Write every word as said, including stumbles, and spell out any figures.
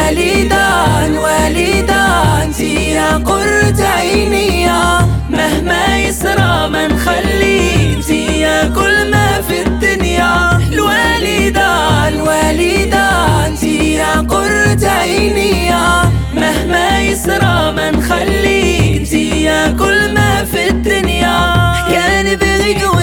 الوالدة الوالدة انتي يا قرة عيني، مهما يسرى ما نخلي انتي يا كل ما في الدنيا. الوالدة الوالدة انتي يا قرة عيني، مهما يسرى ما نخلي انتي يا كل ما في الدنيا. كان بغي